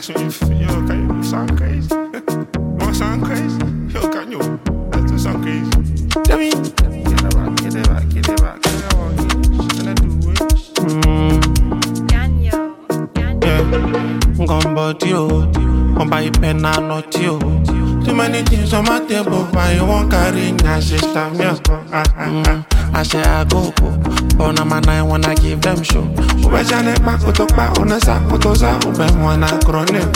Yo, can you sound crazy? You wanna sound crazy? Yo, can you? Let's do sound crazy. Tell me. Get it back, get it back, get it back, get it back. She's gonna do it. Yeah, I'm gon' body you. I'm buy pen and not you. Too many things on my table, why you won't carry your sister? I say I go, but I'm a 9 when I give them show. Ube jane pa kutok pa onesa kutoza ube mwana chronic.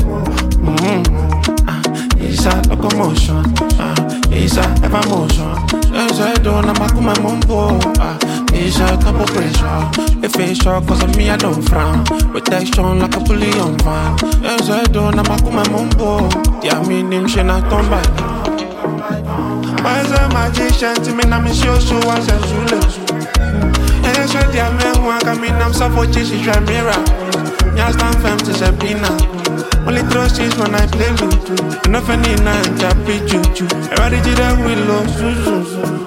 Isa locomotion, Isa ever motion. Isa don't na makuma mumbo. Isa couple pressure. If it's short cause of me I don't frown. Protection like a bully on van. Isa don't na makuma mumbo. Yeah, me name she not turn back. Why's a magician to me na me show was a zulu. And I said, yeah, man, one come in, I'm so for cheesy, try mirror. Yeah, stand firm to Sabina. Only trust is when I play with you. Enough any night, I be juju. Everybody did that with love,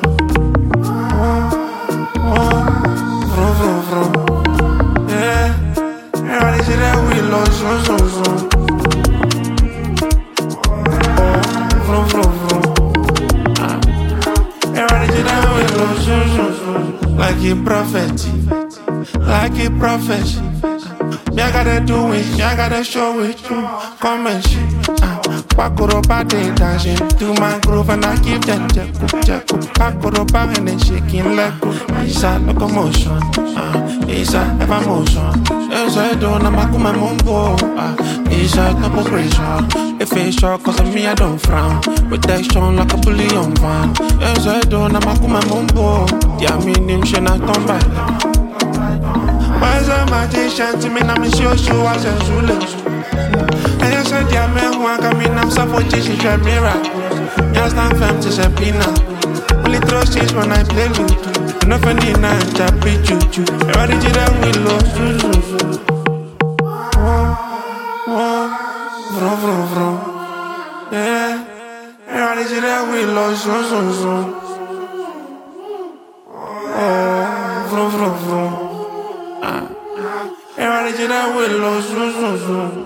Vroom. Yeah, everybody did that with love, Vroom. Everybody did that with love, like a prophet, like a prophet. Me I gotta do it, me I gotta show it. Come and shit. Pakoroba they dancing to my groove and I give them jack. Pakoroba and then shaking like Isa locomotion, Isa ever motion. Isa don't na makuma mumbo. Isa couple pressure. If it's short cause of me I don't frown. Protection like a bully on van. Isa don't na makuma mumbo. Yeah, me name she not turn back. Why's a magician to me na me show was a zulu. And I said, yeah, man, one come in, I'm so for cheesy, try mirror. Yeah, stand firm to Sabina. Only trust is when I play with you. Enough any night, I be juju. Everybody did that with love, Vroom. Yeah, everybody did that with love, Vroom. Everybody did that with love,